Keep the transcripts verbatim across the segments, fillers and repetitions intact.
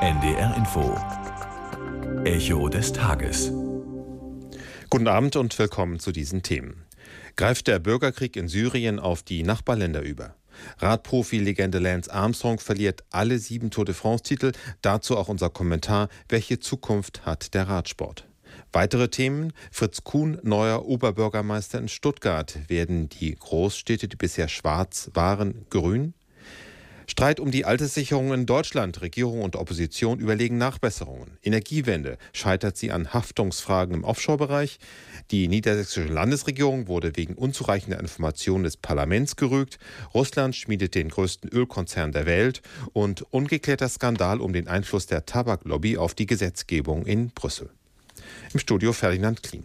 N D R Info. Echo des Tages. Guten Abend und willkommen zu diesen Themen. Greift der Bürgerkrieg in Syrien auf die Nachbarländer über? Radprofi-Legende Lance Armstrong verliert alle sieben Tour de France-Titel. Dazu auch unser Kommentar: Welche Zukunft hat der Radsport? Weitere Themen: Fritz Kuhn, neuer Oberbürgermeister in Stuttgart. Werden die Großstädte, die bisher schwarz waren, grün? Streit um die Alterssicherung in Deutschland. Regierung und Opposition überlegen Nachbesserungen. Energiewende. Scheitert sie an Haftungsfragen im Offshore-Bereich? Die niedersächsische Landesregierung wurde wegen unzureichender Informationen des Parlaments gerügt. Russland schmiedet den größten Ölkonzern der Welt. Und ungeklärter Skandal um den Einfluss der Tabaklobby auf die Gesetzgebung in Brüssel. Im Studio Ferdinand Klien.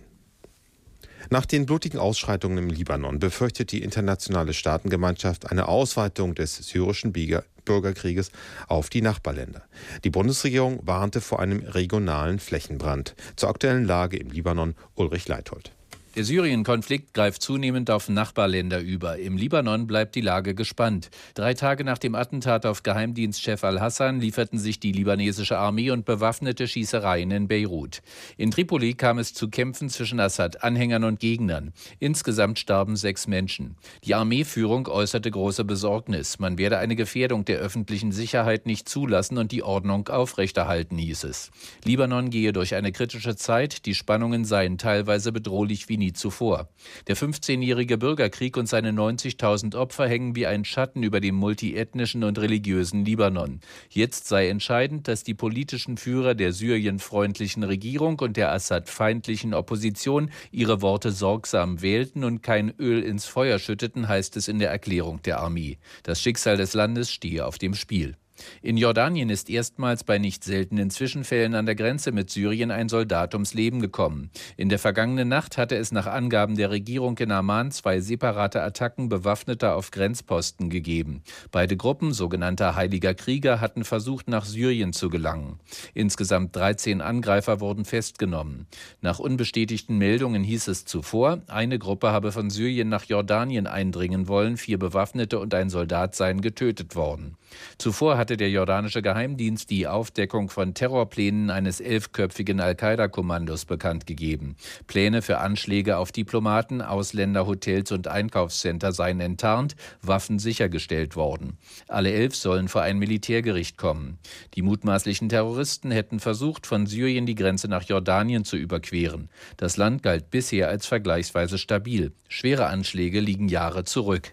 Nach den blutigen Ausschreitungen im Libanon befürchtet die internationale Staatengemeinschaft eine Ausweitung des syrischen Bürgerkrieges auf die Nachbarländer. Die Bundesregierung warnte vor einem regionalen Flächenbrand. Zur aktuellen Lage im Libanon Ulrich Leithold. Der Syrien-Konflikt greift zunehmend auf Nachbarländer über. Im Libanon bleibt die Lage gespannt. Drei Tage nach dem Attentat auf Geheimdienstchef al-Hassan lieferten sich die libanesische Armee und bewaffnete Schießereien in Beirut. In Tripoli kam es zu Kämpfen zwischen Assad-Anhängern und Gegnern. Insgesamt starben sechs Menschen. Die Armeeführung äußerte große Besorgnis. Man werde eine Gefährdung der öffentlichen Sicherheit nicht zulassen und die Ordnung aufrechterhalten, hieß es. Libanon gehe durch eine kritische Zeit. Die Spannungen seien teilweise bedrohlich wie nie zuvor. Der fünfzehnjährige Bürgerkrieg und seine neunzigtausend Opfer hängen wie ein Schatten über dem multiethnischen und religiösen Libanon. Jetzt sei entscheidend, dass die politischen Führer der syrienfreundlichen Regierung und der Assad-feindlichen Opposition ihre Worte sorgsam wählten und kein Öl ins Feuer schütteten, heißt es in der Erklärung der Armee. Das Schicksal des Landes stehe auf dem Spiel. In Jordanien ist erstmals bei nicht seltenen Zwischenfällen an der Grenze mit Syrien ein Soldat ums Leben gekommen. In der vergangenen Nacht hatte es nach Angaben der Regierung in Amman zwei separate Attacken Bewaffneter auf Grenzposten gegeben. Beide Gruppen, sogenannter Heiliger Krieger, hatten versucht, nach Syrien zu gelangen. Insgesamt dreizehn Angreifer wurden festgenommen. Nach unbestätigten Meldungen hieß es zuvor, eine Gruppe habe von Syrien nach Jordanien eindringen wollen, vier Bewaffnete und ein Soldat seien getötet worden. Zuvor hatte der jordanische Geheimdienst die Aufdeckung von Terrorplänen eines elfköpfigen Al-Qaida-Kommandos bekannt gegeben. Pläne für Anschläge auf Diplomaten, Ausländer, Hotels und Einkaufscenter seien enttarnt, Waffen sichergestellt worden. Alle elf sollen vor ein Militärgericht kommen. Die mutmaßlichen Terroristen hätten versucht, von Syrien die Grenze nach Jordanien zu überqueren. Das Land galt bisher als vergleichsweise stabil. Schwere Anschläge liegen Jahre zurück.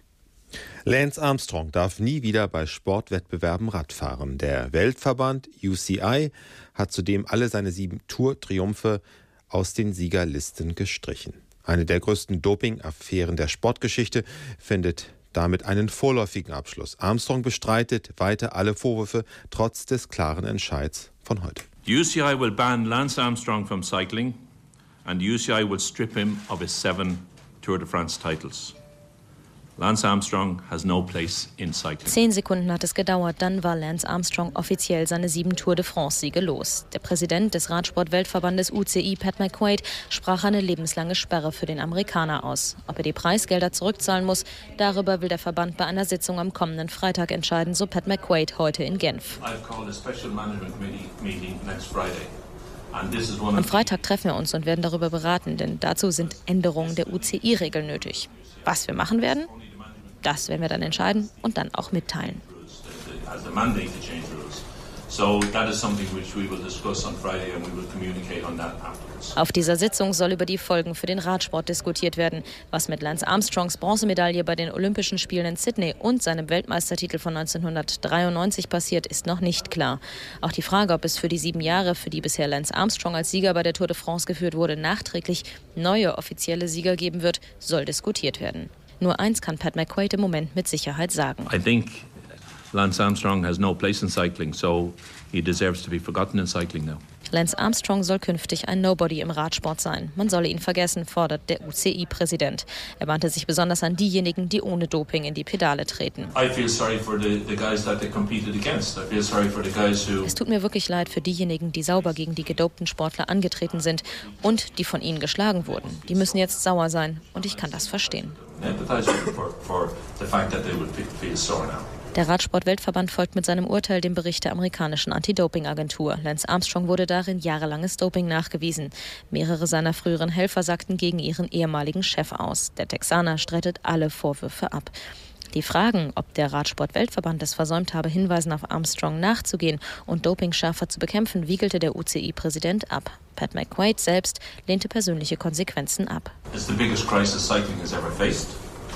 Lance Armstrong darf nie wieder bei Sportwettbewerben Radfahren. Der Weltverband U C I hat zudem alle seine sieben Tour-Triumphe aus den Siegerlisten gestrichen. Eine der größten Doping-Affären der Sportgeschichte findet damit einen vorläufigen Abschluss. Armstrong bestreitet weiter alle Vorwürfe, trotz des klaren Entscheids von heute. The U C I will ban Lance Armstrong from cycling and the U C I will strip him of his seven Tour de France titles. Lance Armstrong has no place in cycling. Zehn Sekunden hat es gedauert, dann war Lance Armstrong offiziell seine sieben Tour de France-Siege los. Der Präsident des Radsport-Weltverbandes U C I, Pat McQuaid, sprach eine lebenslange Sperre für den Amerikaner aus. Ob er die Preisgelder zurückzahlen muss, darüber will der Verband bei einer Sitzung am kommenden Freitag entscheiden, so Pat McQuaid heute in Genf. Am Freitag treffen wir uns und werden darüber beraten, denn dazu sind Änderungen der U C I-Regeln nötig. Was wir machen werden, das werden wir dann entscheiden und dann auch mitteilen. Auf dieser Sitzung soll über die Folgen für den Radsport diskutiert werden. Was mit Lance Armstrongs Bronzemedaille bei den Olympischen Spielen in Sydney und seinem Weltmeistertitel von neunzehnhundertdreiundneunzig passiert, ist noch nicht klar. Auch die Frage, ob es für die sieben Jahre, für die bisher Lance Armstrong als Sieger bei der Tour de France geführt wurde, nachträglich neue offizielle Sieger geben wird, soll diskutiert werden. Nur eins kann Pat McQuaid im Moment mit Sicherheit sagen. I think Lance Armstrong has no place in cycling, so he deserves to be forgotten in cycling now. Lance Armstrong soll künftig ein Nobody im Radsport sein. Man solle ihn vergessen, fordert der U C I-Präsident. Er wandte sich besonders an diejenigen, die ohne Doping in die Pedale treten. Es tut mir wirklich leid für diejenigen, die sauber gegen die gedopten Sportler angetreten sind und die von ihnen geschlagen wurden. Die müssen jetzt sauer sein und ich kann das verstehen. Der Radsport-Weltverband folgt mit seinem Urteil dem Bericht der amerikanischen Anti-Doping-Agentur. Lance Armstrong wurde darin jahrelanges Doping nachgewiesen. Mehrere seiner früheren Helfer sagten gegen ihren ehemaligen Chef aus. Der Texaner streitet alle Vorwürfe ab. Die Fragen, ob der Radsport-Weltverband es versäumt habe, Hinweisen auf Armstrong nachzugehen und Doping schärfer zu bekämpfen, wiegelte der U C I-Präsident ab. Pat McQuaid selbst lehnte persönliche Konsequenzen ab. It's the biggest crisis cycling has ever faced.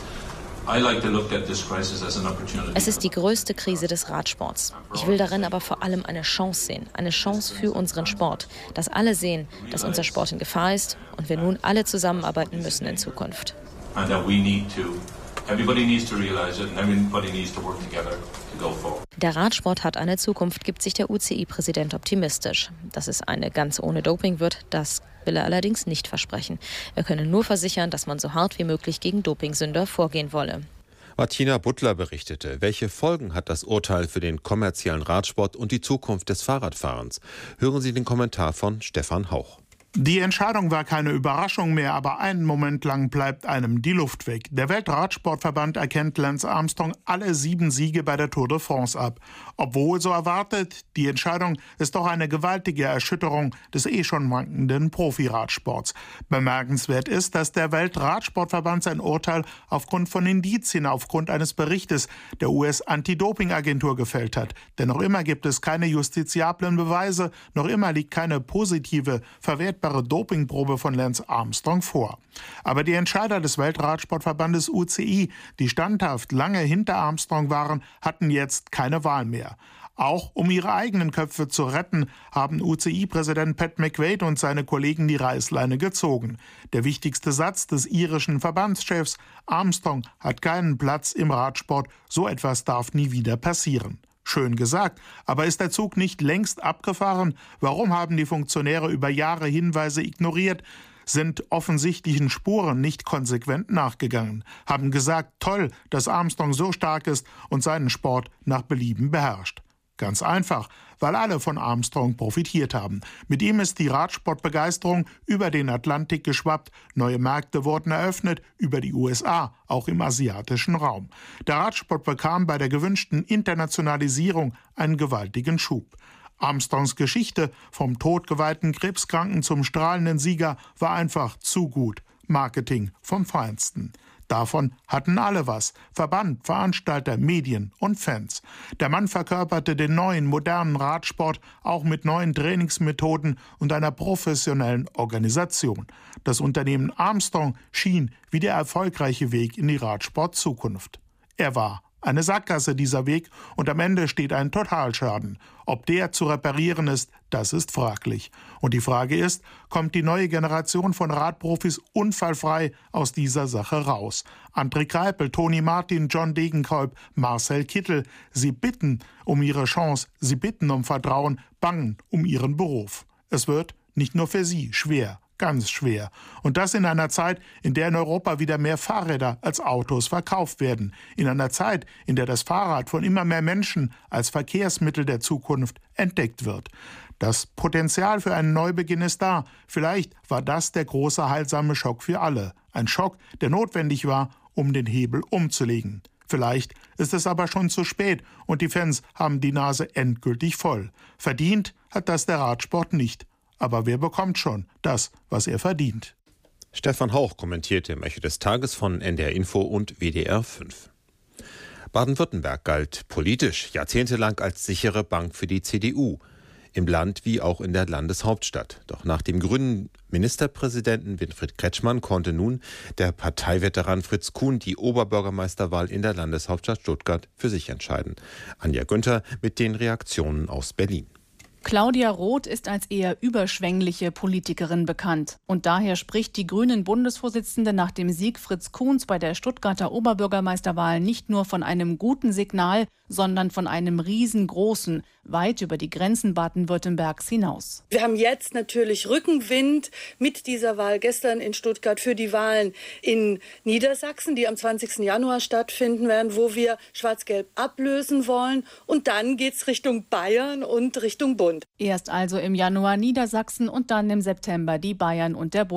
Es ist die größte Krise des Radsports. Ich will darin aber vor allem eine Chance sehen, eine Chance für unseren Sport, dass alle sehen, dass unser Sport in Gefahr ist und wir nun alle zusammenarbeiten müssen in Zukunft. Der Radsport hat eine Zukunft, gibt sich der U C I-Präsident optimistisch. Dass es eine ganz ohne Doping wird, das will er allerdings nicht versprechen. Er könne nur versichern, dass man so hart wie möglich gegen Dopingsünder vorgehen wolle. Martina Butler berichtete, welche Folgen hat das Urteil für den kommerziellen Radsport und die Zukunft des Fahrradfahrens? Hören Sie den Kommentar von Stefan Hauch. Die Entscheidung war keine Überraschung mehr, aber einen Moment lang bleibt einem die Luft weg. Der Weltradsportverband erkennt Lance Armstrong alle sieben Siege bei der Tour de France ab. Obwohl, so erwartet, die Entscheidung ist doch eine gewaltige Erschütterung des eh schon wankenden Profiradsports. Bemerkenswert ist, dass der Weltradsportverband sein Urteil aufgrund von Indizien, aufgrund eines Berichtes der U S-Anti-Doping-Agentur gefällt hat. Denn noch immer gibt es keine justiziablen Beweise, noch immer liegt keine positive, verwertbare Dopingprobe von Lance Armstrong vor. Aber die Entscheider des Weltradsportverbandes U C I, die standhaft lange hinter Armstrong waren, hatten jetzt keine Wahl mehr. Auch um ihre eigenen Köpfe zu retten, haben U C I-Präsident Pat McQuaid und seine Kollegen die Reißleine gezogen. Der wichtigste Satz des irischen Verbandschefs: Armstrong hat keinen Platz im Radsport, so etwas darf nie wieder passieren. Schön gesagt, aber ist der Zug nicht längst abgefahren? Warum haben die Funktionäre über Jahre Hinweise ignoriert, sind offensichtlichen Spuren nicht konsequent nachgegangen, haben gesagt, toll, dass Armstrong so stark ist und seinen Sport nach Belieben beherrscht? Ganz einfach, weil alle von Armstrong profitiert haben. Mit ihm ist die Radsportbegeisterung über den Atlantik geschwappt, neue Märkte wurden eröffnet, über die U S A, auch im asiatischen Raum. Der Radsport bekam bei der gewünschten Internationalisierung einen gewaltigen Schub. Armstrongs Geschichte, vom todgeweihten Krebskranken zum strahlenden Sieger, war einfach zu gut. Marketing vom Feinsten. Davon hatten alle was. Verband, Veranstalter, Medien und Fans. Der Mann verkörperte den neuen, modernen Radsport, auch mit neuen Trainingsmethoden und einer professionellen Organisation. Das Unternehmen Armstrong schien wie der erfolgreiche Weg in die Radsport-Zukunft. Er war eine Sackgasse, dieser Weg, und am Ende steht ein Totalschaden. Ob der zu reparieren ist, das ist fraglich. Und die Frage ist, kommt die neue Generation von Radprofis unfallfrei aus dieser Sache raus? André Greipel, Toni Martin, John Degenkolb, Marcel Kittel, sie bitten um ihre Chance, sie bitten um Vertrauen, bangen um ihren Beruf. Es wird nicht nur für sie schwer. Ganz schwer. Und das in einer Zeit, in der in Europa wieder mehr Fahrräder als Autos verkauft werden. In einer Zeit, in der das Fahrrad von immer mehr Menschen als Verkehrsmittel der Zukunft entdeckt wird. Das Potenzial für einen Neubeginn ist da. Vielleicht war das der große heilsame Schock für alle. Ein Schock, der notwendig war, um den Hebel umzulegen. Vielleicht ist es aber schon zu spät und die Fans haben die Nase endgültig voll. Verdient hat das der Radsport nicht. Aber wer bekommt schon das, was er verdient? Stefan Hauch kommentierte im Echo des Tages von N D R Info und W D R fünf. Baden-Württemberg galt politisch jahrzehntelang als sichere Bank für die C D U. Im Land wie auch in der Landeshauptstadt. Doch nach dem grünen Ministerpräsidenten Winfried Kretschmann konnte nun der Parteiveteran Fritz Kuhn die Oberbürgermeisterwahl in der Landeshauptstadt Stuttgart für sich entscheiden. Anja Günther mit den Reaktionen aus Berlin. Claudia Roth ist als eher überschwängliche Politikerin bekannt. Und daher spricht die Grünen-Bundesvorsitzende nach dem Sieg Fritz Kuhns bei der Stuttgarter Oberbürgermeisterwahl nicht nur von einem guten Signal, sondern von einem riesengroßen, weit über die Grenzen Baden-Württembergs hinaus. Wir haben jetzt natürlich Rückenwind mit dieser Wahl gestern in Stuttgart für die Wahlen in Niedersachsen, die am zwanzigsten Januar stattfinden werden, wo wir Schwarz-Gelb ablösen wollen. Und dann geht es Richtung Bayern und Richtung Bund. Erst also im Januar Niedersachsen und dann im September die Bayern und der Bund.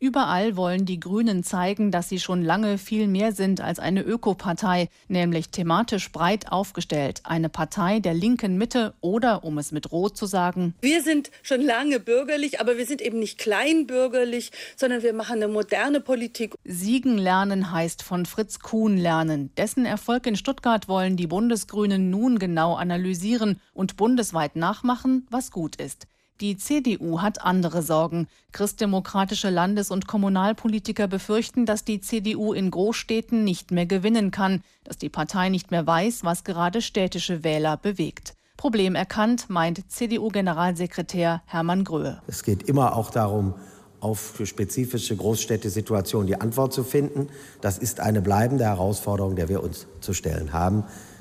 Überall wollen die Grünen zeigen, dass sie schon lange viel mehr sind als eine Ökopartei, nämlich thematisch breit aufgestellt. Eine Partei der linken Mitte oder, um es mit Rot zu sagen: Wir sind schon lange bürgerlich, aber wir sind eben nicht kleinbürgerlich, sondern wir machen eine moderne Politik. Siegen lernen heißt von Fritz Kuhn lernen. Dessen Erfolg in Stuttgart wollen die Bundesgrünen nun genau analysieren und bundesweit nachmachen, was gut ist. Die C D U hat andere Sorgen. Christdemokratische Landes- und Kommunalpolitiker befürchten, dass die C D U in Großstädten nicht mehr gewinnen kann, dass die Partei nicht mehr weiß, was gerade städtische Wähler bewegt. Problem erkannt, meint C D U-Generalsekretär Hermann Gröhe. Es geht immer auch darum, auf spezifische Großstädtesituationen die Antwort zu finden. Das ist eine bleibende Herausforderung, der wir uns zu stellen haben,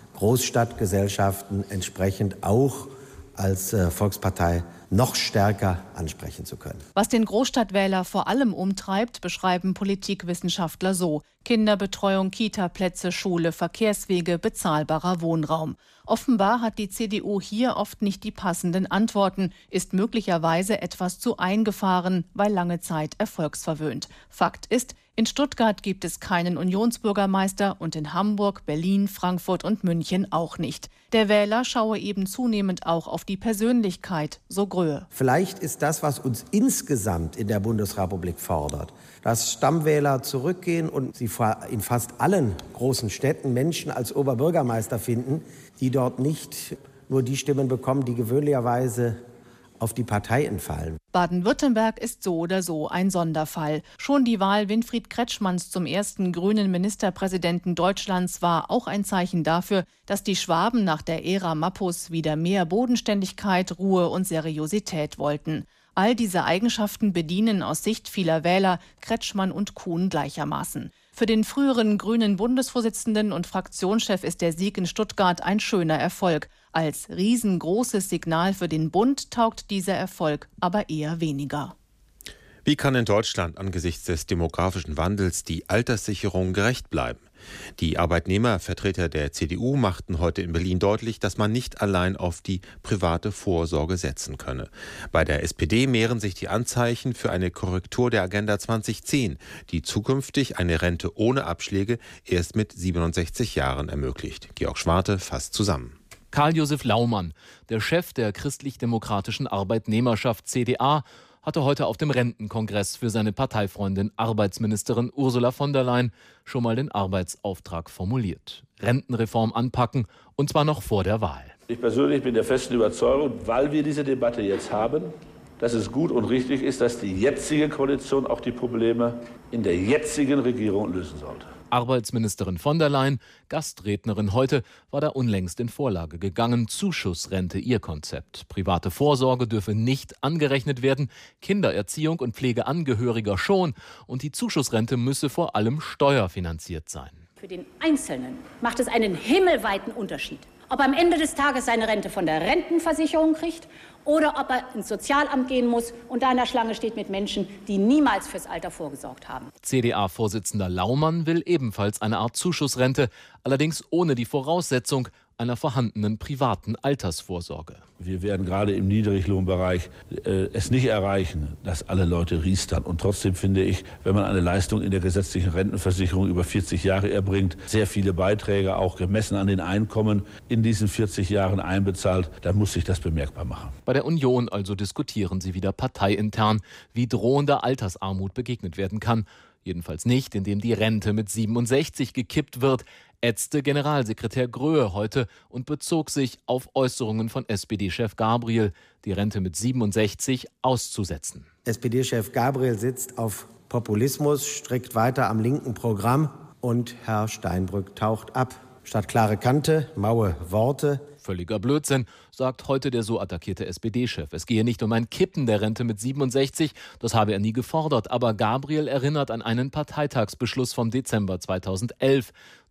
Großstadtgesellschaften entsprechend auch als äh, Volkspartei noch stärker ansprechen zu können. Was den Großstadtwähler vor allem umtreibt, beschreiben Politikwissenschaftler so: Kinderbetreuung, Kita-Plätze, Schule, Verkehrswege, bezahlbarer Wohnraum. Offenbar hat die C D U hier oft nicht die passenden Antworten, ist möglicherweise etwas zu eingefahren, weil lange Zeit erfolgsverwöhnt. Fakt ist, in Stuttgart gibt es keinen Unionsbürgermeister und in Hamburg, Berlin, Frankfurt und München auch nicht. Der Wähler schaue eben zunehmend auch auf die Persönlichkeit, so Gröhe. Vielleicht ist das, was uns insgesamt in der Bundesrepublik fordert, dass Stammwähler zurückgehen und sie in fast allen großen Städten Menschen als Oberbürgermeister finden, die dort nicht nur die Stimmen bekommen, die gewöhnlicherweise auf die Partei entfallen. Baden-Württemberg ist so oder so ein Sonderfall. Schon die Wahl Winfried Kretschmanns zum ersten grünen Ministerpräsidenten Deutschlands war auch ein Zeichen dafür, dass die Schwaben nach der Ära Mappus wieder mehr Bodenständigkeit, Ruhe und Seriosität wollten. All diese Eigenschaften bedienen aus Sicht vieler Wähler Kretschmann und Kuhn gleichermaßen. Für den früheren grünen Bundesvorsitzenden und Fraktionschef ist der Sieg in Stuttgart ein schöner Erfolg. Als riesengroßes Signal für den Bund taugt dieser Erfolg aber eher weniger. Wie kann in Deutschland angesichts des demografischen Wandels die Alterssicherung gerecht bleiben? Die Arbeitnehmervertreter der C D U machten heute in Berlin deutlich, dass man nicht allein auf die private Vorsorge setzen könne. Bei der S P D mehren sich die Anzeichen für eine Korrektur der Agenda zwanzig zehn, die zukünftig eine Rente ohne Abschläge erst mit siebenundsechzig Jahren ermöglicht. Georg Schwarte fasst zusammen. Karl-Josef Laumann, der Chef der christlich-demokratischen Arbeitnehmerschaft C D A, hatte heute auf dem Rentenkongress für seine Parteifreundin Arbeitsministerin Ursula von der Leyen schon mal den Arbeitsauftrag formuliert. Rentenreform anpacken, und zwar noch vor der Wahl. Ich persönlich bin der festen Überzeugung, weil wir diese Debatte jetzt haben, dass es gut und richtig ist, dass die jetzige Koalition auch die Probleme in der jetzigen Regierung lösen sollte. Arbeitsministerin von der Leyen, Gastrednerin heute, war da unlängst in Vorlage gegangen. Zuschussrente ihr Konzept. Private Vorsorge dürfe nicht angerechnet werden, Kindererziehung und Pflege Angehöriger schon. Und die Zuschussrente müsse vor allem steuerfinanziert sein. Für den Einzelnen macht es einen himmelweiten Unterschied, ob er am Ende des Tages seine Rente von der Rentenversicherung kriegt oder ob er ins Sozialamt gehen muss und da in der Schlange steht mit Menschen, die niemals fürs Alter vorgesorgt haben. C D A-Vorsitzender Laumann will ebenfalls eine Art Zuschussrente, allerdings ohne die Voraussetzung einer vorhandenen privaten Altersvorsorge. Wir werden gerade im Niedriglohnbereich äh, es nicht erreichen, dass alle Leute riestern. Und trotzdem finde ich, wenn man eine Leistung in der gesetzlichen Rentenversicherung über vierzig Jahre erbringt, sehr viele Beiträge auch gemessen an den Einkommen in diesen vierzig Jahren einbezahlt, dann muss sich das bemerkbar machen. Bei der Union also diskutieren sie wieder parteiintern, wie drohender Altersarmut begegnet werden kann. Jedenfalls nicht, indem die Rente mit siebenundsechzig gekippt wird, ätzte Generalsekretär Gröhe heute und bezog sich auf Äußerungen von S P D-Chef Gabriel, die Rente mit siebenundsechzig auszusetzen. S P D-Chef Gabriel sitzt auf Populismus, strickt weiter am linken Programm und Herr Steinbrück taucht ab. Statt klare Kante, maue Worte. Völliger Blödsinn, sagt heute der so attackierte S P D-Chef. Es gehe nicht um ein Kippen der Rente mit siebenundsechzig, das habe er nie gefordert. Aber Gabriel erinnert an einen Parteitagsbeschluss vom Dezember zweitausendelf.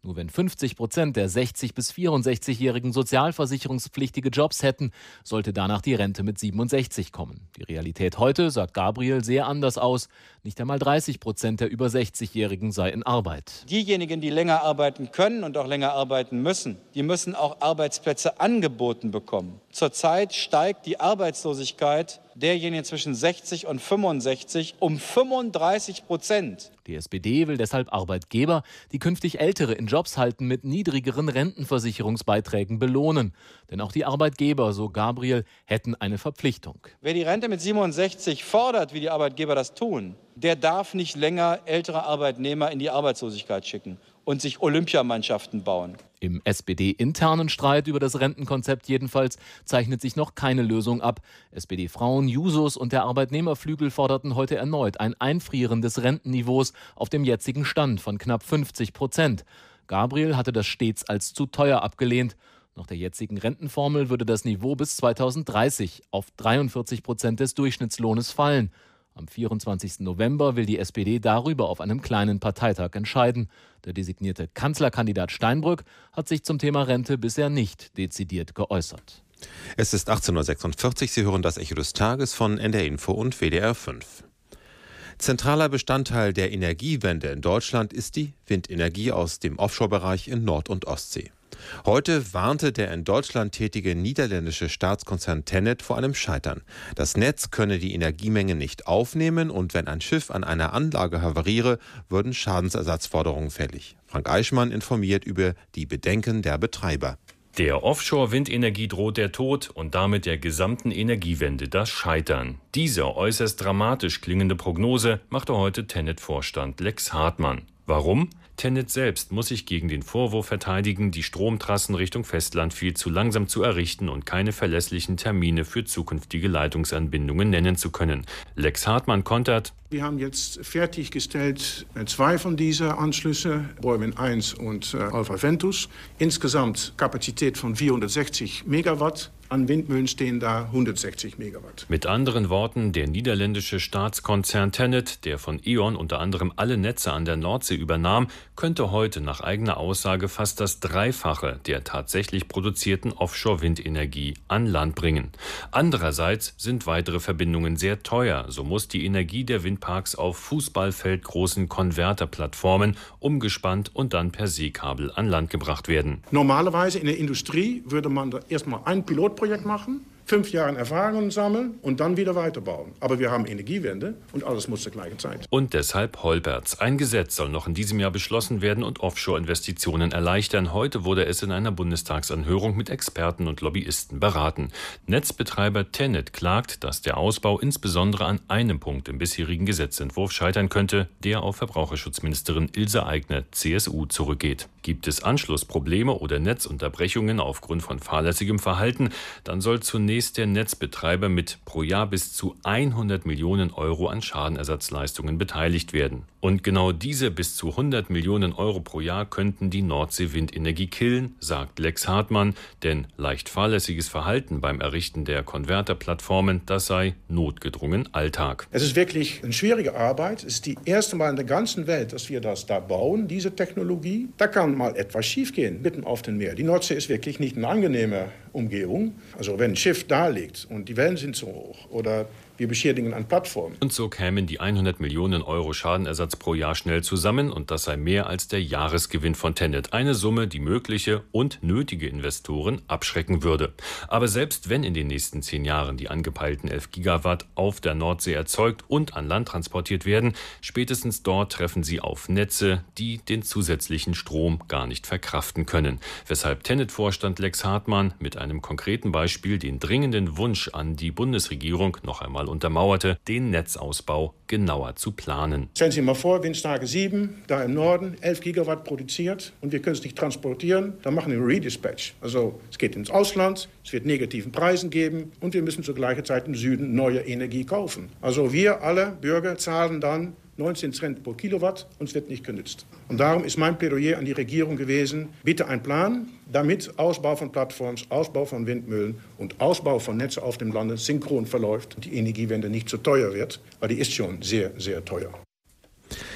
Nur wenn fünfzig Prozent der sechzig- bis vierundsechzigjährigen sozialversicherungspflichtige Jobs hätten, sollte danach die Rente mit siebenundsechzig kommen. Die Realität heute, sagt Gabriel, sehr anders aus. Nicht einmal dreißig Prozent der über sechzigjährigen sei in Arbeit. Diejenigen, die länger arbeiten können und auch länger arbeiten müssen, die müssen auch Arbeitsplätze angeboten bekommen. Zurzeit steigt die Arbeitslosigkeit derjenigen zwischen sechzig und fünfundsechzig um fünfunddreißig Prozent. Die S P D will deshalb Arbeitgeber, die künftig Ältere in Jobs halten, mit niedrigeren Rentenversicherungsbeiträgen belohnen. Denn auch die Arbeitgeber, so Gabriel, hätten eine Verpflichtung. Wer die Rente mit siebenundsechzig fordert, wie die Arbeitgeber das tun, der darf nicht länger ältere Arbeitnehmer in die Arbeitslosigkeit schicken und sich Olympiamannschaften bauen. Im S P D-internen Streit über das Rentenkonzept jedenfalls zeichnet sich noch keine Lösung ab. S P D-Frauen, Jusos und der Arbeitnehmerflügel forderten heute erneut ein Einfrieren des Rentenniveaus auf dem jetzigen Stand von knapp fünfzig Prozent. Gabriel hatte das stets als zu teuer abgelehnt. Nach der jetzigen Rentenformel würde das Niveau bis zweitausenddreißig auf dreiundvierzig Prozent des Durchschnittslohnes fallen. Am vierundzwanzigsten November will die S P D darüber auf einem kleinen Parteitag entscheiden. Der designierte Kanzlerkandidat Steinbrück hat sich zum Thema Rente bisher nicht dezidiert geäußert. Es ist achtzehn Uhr sechsundvierzig. Sie hören das Echo des Tages von N D R Info und W D R fünf. Zentraler Bestandteil der Energiewende in Deutschland ist die Windenergie aus dem Offshore-Bereich in Nord- und Ostsee. Heute warnte der in Deutschland tätige niederländische Staatskonzern TenneT vor einem Scheitern. Das Netz könne die Energiemenge nicht aufnehmen und wenn ein Schiff an einer Anlage havariere, würden Schadensersatzforderungen fällig. Frank Eichmann informiert über die Bedenken der Betreiber. Der Offshore-Windenergie droht der Tod und damit der gesamten Energiewende das Scheitern. Diese äußerst dramatisch klingende Prognose machte heute TenneT-Vorstand Lex Hartmann. Warum? TenneT selbst muss sich gegen den Vorwurf verteidigen, die Stromtrassen Richtung Festland viel zu langsam zu errichten und keine verlässlichen Termine für zukünftige Leitungsanbindungen nennen zu können. Lex Hartmann kontert: Wir haben jetzt fertiggestellt zwei von diesen Anschlüsse, BorWin eins und äh, Alpha Ventus. Insgesamt Kapazität von vierhundertsechzig Megawatt. An Windmühlen stehen da hundertsechzig Megawatt. Mit anderen Worten, der niederländische Staatskonzern TenneT, der von E.ON unter anderem alle Netze an der Nordsee übernahm, könnte heute nach eigener Aussage fast das Dreifache der tatsächlich produzierten Offshore-Windenergie an Land bringen. Andererseits sind weitere Verbindungen sehr teuer. So muss die Energie der Windparks auf fußballfeldgroßen Konverterplattformen umgespannt und dann per Seekabel an Land gebracht werden. Normalerweise in der Industrie würde man da erstmal ein Pilotprojekt machen, fünf Jahre Erfahrungen sammeln und dann wieder weiterbauen. Aber wir haben Energiewende und alles muss zur gleichen Zeit. Und deshalb holpert's. Ein Gesetz soll noch in diesem Jahr beschlossen werden und Offshore-Investitionen erleichtern. Heute wurde es in einer Bundestagsanhörung mit Experten und Lobbyisten beraten. Netzbetreiber TenneT klagt, dass der Ausbau insbesondere an einem Punkt im bisherigen Gesetzentwurf scheitern könnte, der auf Verbraucherschutzministerin Ilse Aigner, C S U, zurückgeht. Gibt es Anschlussprobleme oder Netzunterbrechungen aufgrund von fahrlässigem Verhalten, dann soll zunächst der Netzbetreiber mit pro Jahr bis zu hundert Millionen Euro an Schadenersatzleistungen beteiligt werden. Und genau diese bis zu hundert Millionen Euro pro Jahr könnten die Nordsee-Windenergie killen, sagt Lex Hartmann, denn leicht fahrlässiges Verhalten beim Errichten der Konverterplattformen, das sei notgedrungen Alltag. Es ist wirklich eine schwierige Arbeit. Es ist die erste Mal in der ganzen Welt, dass wir das da bauen, diese Technologie. Da kann mal etwas schiefgehen, mitten auf dem Meer. Die Nordsee ist wirklich nicht eine angenehme Umgebung. Also wenn ein Schiff da liegt und die Wellen sind so hoch oder wir beschädigen an Plattformen. Und so kämen die hundert Millionen Euro Schadenersatz pro Jahr schnell zusammen und das sei mehr als der Jahresgewinn von TenneT. Eine Summe, die mögliche und nötige Investoren abschrecken würde. Aber selbst wenn in den nächsten zehn Jahren die angepeilten elf Gigawatt auf der Nordsee erzeugt und an Land transportiert werden, spätestens dort treffen sie auf Netze, die den zusätzlichen Strom gar nicht verkraften können. Weshalb TenneT-Vorstand Lex Hartmann mit einem konkreten Beispiel den dringenden Wunsch an die Bundesregierung noch einmal untermauerte, den Netzausbau genauer zu planen. Stellen Sie sich mal vor, Windstärke sieben, da im Norden, elf Gigawatt produziert und wir können es nicht transportieren, dann machen wir einen Redispatch. Also es geht ins Ausland, es wird negativen Preisen geben und wir müssen zur gleichen Zeit im Süden neue Energie kaufen. Also wir alle Bürger zahlen dann neunzehn Cent pro Kilowatt und es wird nicht genützt. Und darum ist mein Plädoyer an die Regierung gewesen, bitte ein Plan, damit Ausbau von Plattforms, Ausbau von Windmühlen und Ausbau von Netzen auf dem Lande synchron verläuft und die Energiewende nicht zu teuer wird, weil die ist schon sehr, sehr teuer.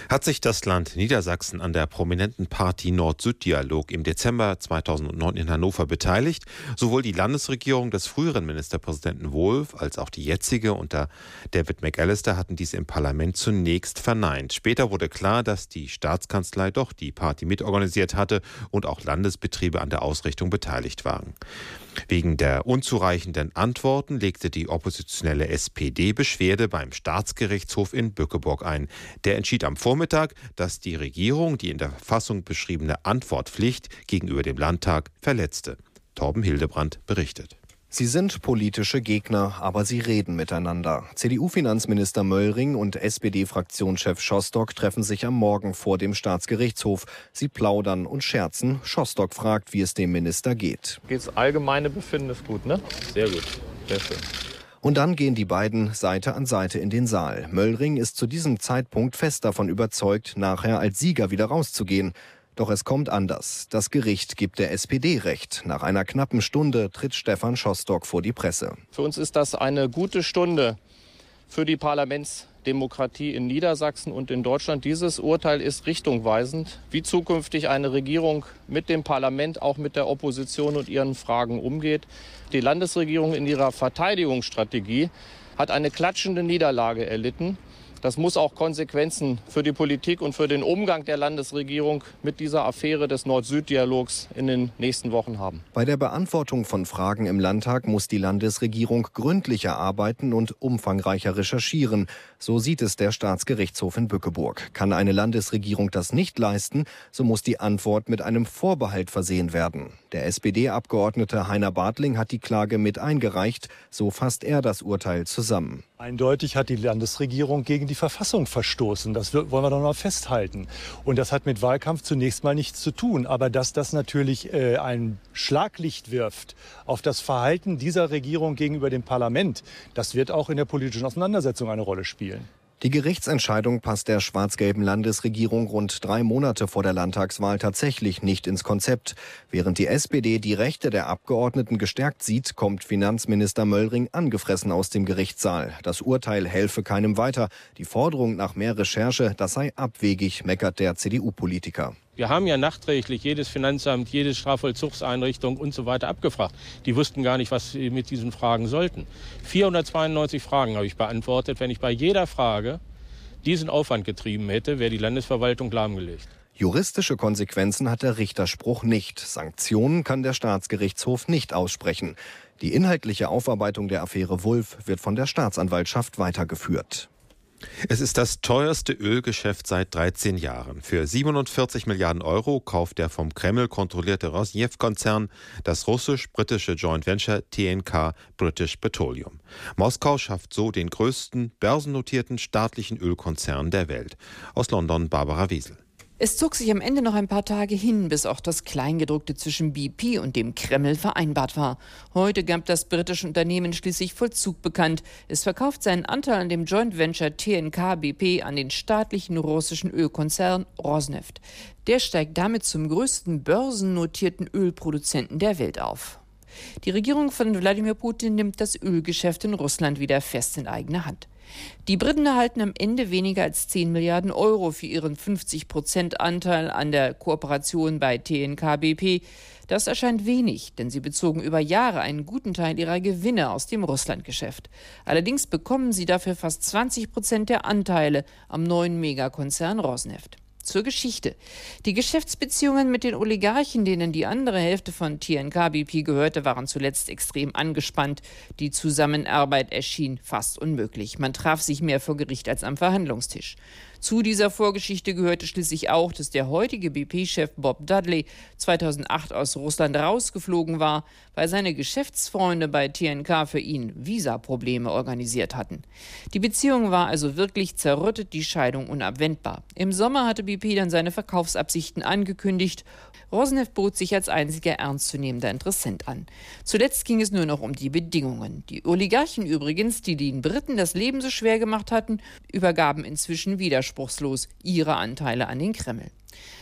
Hat sich das Land Niedersachsen an der prominenten Party Nord-Süd-Dialog im Dezember zweitausendneun in Hannover beteiligt? Sowohl die Landesregierung des früheren Ministerpräsidenten Wulff als auch die jetzige unter David McAllister hatten dies im Parlament zunächst verneint. Später wurde klar, dass die Staatskanzlei doch die Party mitorganisiert hatte und auch Landesbetriebe an der Ausrichtung beteiligt waren. Wegen der unzureichenden Antworten legte die oppositionelle S P D Beschwerde beim Staatsgerichtshof in Bückeburg ein. Der entschied am Vormittag, dass die Regierung die in der Verfassung beschriebene Antwortpflicht gegenüber dem Landtag verletzte. Torben Hildebrand berichtet. Sie sind politische Gegner, aber sie reden miteinander. C D U-Finanzminister Möllring und S P D-Fraktionschef Shostak treffen sich am Morgen vor dem Staatsgerichtshof. Sie plaudern und scherzen. Shostak fragt, wie es dem Minister geht. Geht's allgemeine Befinden ist gut, ne? Sehr gut, sehr schön. Und dann gehen die beiden Seite an Seite in den Saal. Möllring ist zu diesem Zeitpunkt fest davon überzeugt, nachher als Sieger wieder rauszugehen. Doch es kommt anders. Das Gericht gibt der S P D recht. Nach einer knappen Stunde tritt Stefan Shostak vor die Presse. Für uns ist das eine gute Stunde für die Parlamentsdemokratie in Niedersachsen und in Deutschland. Dieses Urteil ist richtungweisend, wie zukünftig eine Regierung mit dem Parlament, auch mit der Opposition und ihren Fragen umgeht. Die Landesregierung in ihrer Verteidigungsstrategie hat eine klatschende Niederlage erlitten. Das muss auch Konsequenzen für die Politik und für den Umgang der Landesregierung mit dieser Affäre des Nord-Süd-Dialogs in den nächsten Wochen haben. Bei der Beantwortung von Fragen im Landtag muss die Landesregierung gründlicher arbeiten und umfangreicher recherchieren. So sieht es der Staatsgerichtshof in Bückeburg. Kann eine Landesregierung das nicht leisten, so muss die Antwort mit einem Vorbehalt versehen werden. Der S P D-Abgeordnete Heiner Bartling hat die Klage mit eingereicht. So fasst er das Urteil zusammen. Eindeutig hat die Landesregierung gegen die Verfassung verstoßen. Das wollen wir doch mal festhalten. Und das hat mit Wahlkampf zunächst mal nichts zu tun. Aber dass das natürlich äh, ein Schlaglicht wirft auf das Verhalten dieser Regierung gegenüber dem Parlament, das wird auch in der politischen Auseinandersetzung eine Rolle spielen. Die Gerichtsentscheidung passt der schwarz-gelben Landesregierung rund drei Monate vor der Landtagswahl tatsächlich nicht ins Konzept. Während die S P D die Rechte der Abgeordneten gestärkt sieht, kommt Finanzminister Möllring angefressen aus dem Gerichtssaal. Das Urteil helfe keinem weiter. Die Forderung nach mehr Recherche, das sei abwegig, meckert der C D U-Politiker. Wir haben ja nachträglich jedes Finanzamt, jede Strafvollzugseinrichtung und so weiter abgefragt. Die wussten gar nicht, was sie mit diesen Fragen sollten. vierhundertzweiundneunzig Fragen habe ich beantwortet. Wenn ich bei jeder Frage diesen Aufwand getrieben hätte, wäre die Landesverwaltung lahmgelegt. Juristische Konsequenzen hat der Richterspruch nicht. Sanktionen kann der Staatsgerichtshof nicht aussprechen. Die inhaltliche Aufarbeitung der Affäre Wulff wird von der Staatsanwaltschaft weitergeführt. Es ist das teuerste Ölgeschäft seit dreizehn Jahren. Für siebenundvierzig Milliarden Euro kauft der vom Kreml kontrollierte Rosneft-Konzern das russisch-britische Joint Venture T N K British Petroleum. Moskau schafft so den größten börsennotierten staatlichen Ölkonzern der Welt. Aus London Barbara Wiesel. Es zog sich am Ende noch ein paar Tage hin, bis auch das Kleingedruckte zwischen B P und dem Kreml vereinbart war. Heute gab das britische Unternehmen schließlich Vollzug bekannt. Es verkauft seinen Anteil an dem Joint Venture T N K B P an den staatlichen russischen Ölkonzern Rosneft. Der steigt damit zum größten börsennotierten Ölproduzenten der Welt auf. Die Regierung von Wladimir Putin nimmt das Ölgeschäft in Russland wieder fest in eigene Hand. Die Briten erhalten am Ende weniger als zehn Milliarden Euro für ihren fünfzig Prozent Anteil an der Kooperation bei T N K B P. Das erscheint wenig, denn sie bezogen über Jahre einen guten Teil ihrer Gewinne aus dem Russlandgeschäft. Allerdings bekommen sie dafür fast zwanzig Prozent der Anteile am neuen Megakonzern Rosneft. Zur Geschichte. Die Geschäftsbeziehungen mit den Oligarchen, denen die andere Hälfte von T N K B P gehörte, waren zuletzt extrem angespannt. Die Zusammenarbeit erschien fast unmöglich. Man traf sich mehr vor Gericht als am Verhandlungstisch. Zu dieser Vorgeschichte gehörte schließlich auch, dass der heutige B P-Chef Bob Dudley zweitausendacht aus Russland rausgeflogen war, weil seine Geschäftsfreunde bei T N K für ihn Visaprobleme organisiert hatten. Die Beziehung war also wirklich zerrüttet, die Scheidung unabwendbar. Im Sommer hatte B P dann seine Verkaufsabsichten angekündigt. Rosneft bot sich als einziger ernstzunehmender Interessent an. Zuletzt ging es nur noch um die Bedingungen. Die Oligarchen übrigens, die den Briten das Leben so schwer gemacht hatten, übergaben inzwischen widerspruchslos ihre Anteile an den Kreml.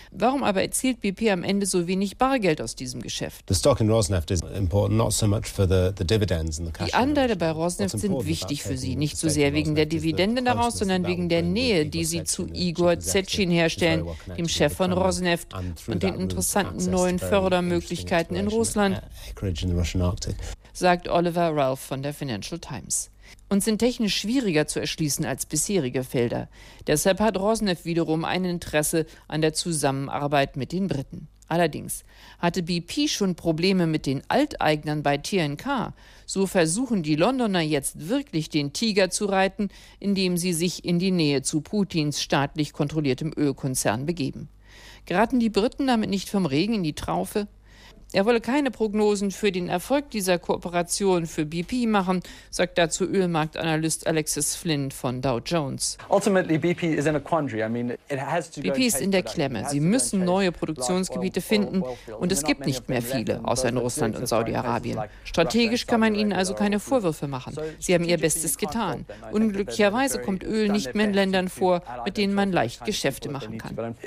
Warum aber erzielt B P am Ende so wenig Bargeld aus diesem Geschäft? The stock in Rosneft is important not so much for the, the dividends and the cash. Die Anteile bei Rosneft sind wichtig für sie, nicht so sehr wegen der Dividende daraus, sondern wegen der Nähe, die sie zu Igor Sechin herstellen, dem Chef von Rosneft, und den interessanten neuen Fördermöglichkeiten in Russland, sagt Oliver Ralph von der Financial Times. Und sind technisch schwieriger zu erschließen als bisherige Felder. Deshalb hat Rosneft wiederum ein Interesse an der Zusammenarbeit mit den Briten. Allerdings hatte B P schon Probleme mit den Alteignern bei T N K. So versuchen die Londoner jetzt wirklich den Tiger zu reiten, indem sie sich in die Nähe zu Putins staatlich kontrolliertem Ölkonzern begeben. Geraten die Briten damit nicht vom Regen in die Traufe? Er wolle keine Prognosen für den Erfolg dieser Kooperation für B P machen, sagt dazu Ölmarktanalyst Alexis Flynn von Dow Jones. B P ist in der Klemme. Sie müssen neue Produktionsgebiete finden und es gibt nicht mehr viele, außer in Russland und Saudi-Arabien. Strategisch kann man ihnen also keine Vorwürfe machen. Sie haben ihr Bestes getan. Unglücklicherweise kommt Öl nicht mehr in Ländern vor, mit denen man leicht Geschäfte machen kann.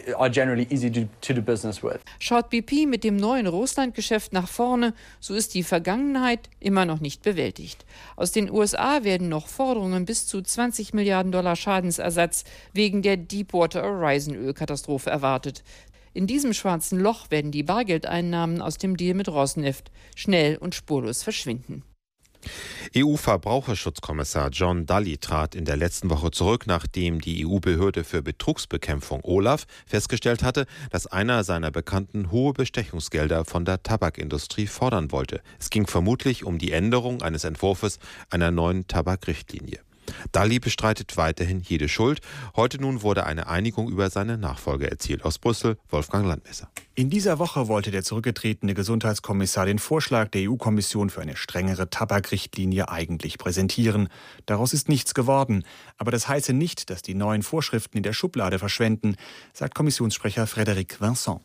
Schaut B P mit dem neuen Russland Geschäft nach vorne, so ist die Vergangenheit immer noch nicht bewältigt. Aus den U S A werden noch Forderungen bis zu zwanzig Milliarden Dollar Schadensersatz wegen der Deepwater Horizon Ölkatastrophe erwartet. In diesem schwarzen Loch werden die Bargeldeinnahmen aus dem Deal mit Rosneft schnell und spurlos verschwinden. E U-Verbraucherschutzkommissar John Dalli trat in der letzten Woche zurück, nachdem die E U-Behörde für Betrugsbekämpfung OLAF festgestellt hatte, dass einer seiner Bekannten hohe Bestechungsgelder von der Tabakindustrie fordern wollte. Es ging vermutlich um die Änderung eines Entwurfs einer neuen Tabakrichtlinie. Dalli bestreitet weiterhin jede Schuld. Heute nun wurde eine Einigung über seine Nachfolge erzielt. Aus Brüssel, Wolfgang Landmesser. In dieser Woche wollte der zurückgetretene Gesundheitskommissar den Vorschlag der E U-Kommission für eine strengere Tabakrichtlinie eigentlich präsentieren. Daraus ist nichts geworden. Aber das heiße nicht, dass die neuen Vorschriften in der Schublade verschwenden, sagt Kommissionssprecher Frédéric Vincent.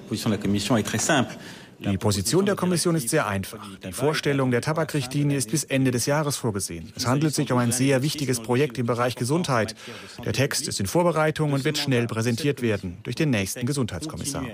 Die Position der Kommission ist sehr einfach. Die Vorstellung der Tabakrichtlinie ist bis Ende des Jahres vorgesehen. Es handelt sich um ein sehr wichtiges Projekt im Bereich Gesundheit. Der Text ist in Vorbereitung und wird schnell präsentiert werden durch den nächsten Gesundheitskommissar.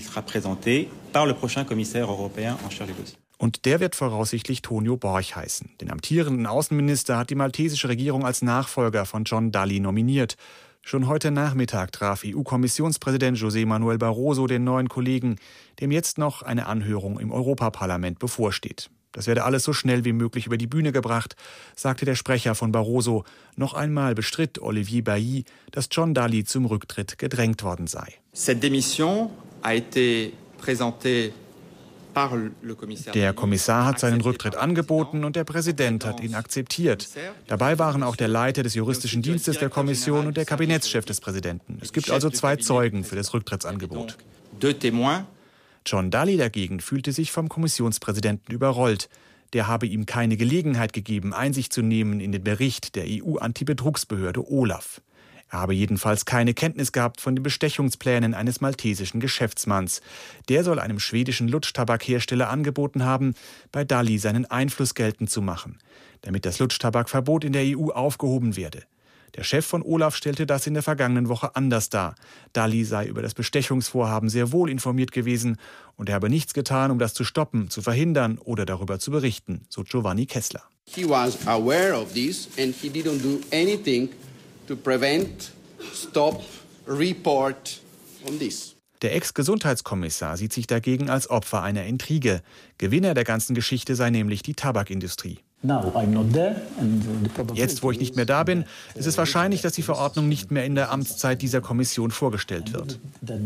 Und der wird voraussichtlich Tonio Borch heißen. Den amtierenden Außenminister hat die maltesische Regierung als Nachfolger von John Dalli nominiert. Schon heute Nachmittag traf E U-Kommissionspräsident José Manuel Barroso den neuen Kollegen, dem jetzt noch eine Anhörung im Europaparlament bevorsteht. Das werde alles so schnell wie möglich über die Bühne gebracht, sagte der Sprecher von Barroso. Noch einmal bestritt Olivier Bailly, dass John Dalli zum Rücktritt gedrängt worden sei. Cette démission a été présentée. Der Kommissar hat seinen Rücktritt angeboten und der Präsident hat ihn akzeptiert. Dabei waren auch der Leiter des juristischen Dienstes der Kommission und der Kabinettschef des Präsidenten. Es gibt also zwei Zeugen für das Rücktrittsangebot. John Dalli dagegen fühlte sich vom Kommissionspräsidenten überrollt. Der habe ihm keine Gelegenheit gegeben, Einsicht zu nehmen in den Bericht der E U-Antibetrugsbehörde OLAF. Er habe jedenfalls keine Kenntnis gehabt von den Bestechungsplänen eines maltesischen Geschäftsmanns. Der soll einem schwedischen Lutschtabakhersteller angeboten haben, bei Dalli seinen Einfluss geltend zu machen, damit das Lutschtabakverbot in der E U aufgehoben werde. Der Chef von OLAF stellte das in der vergangenen Woche anders dar. Dalli sei über das Bestechungsvorhaben sehr wohl informiert gewesen und er habe nichts getan, um das zu stoppen, zu verhindern oder darüber zu berichten, so Giovanni Kessler. He was aware of this and he didn't do anything to prevent, stop, report on this. Der Ex-Gesundheitskommissar sieht sich dagegen als Opfer einer Intrige. Gewinner der ganzen Geschichte sei nämlich die Tabakindustrie. Jetzt, wo ich nicht mehr da bin, ist es wahrscheinlich, dass die Verordnung nicht mehr in der Amtszeit dieser Kommission vorgestellt wird.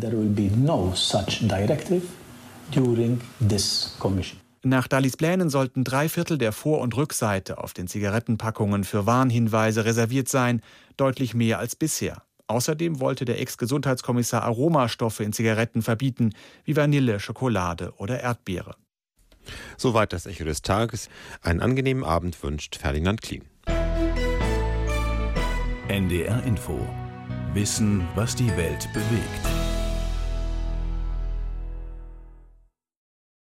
Nach Dallis Plänen sollten drei Viertel der Vor- und Rückseite auf den Zigarettenpackungen für Warnhinweise reserviert sein, deutlich mehr als bisher. Außerdem wollte der Ex-Gesundheitskommissar Aromastoffe in Zigaretten verbieten, wie Vanille, Schokolade oder Erdbeere. Soweit das Echo des Tages. Einen angenehmen Abend wünscht Ferdinand Klien. N D R Info. Wissen, was die Welt bewegt.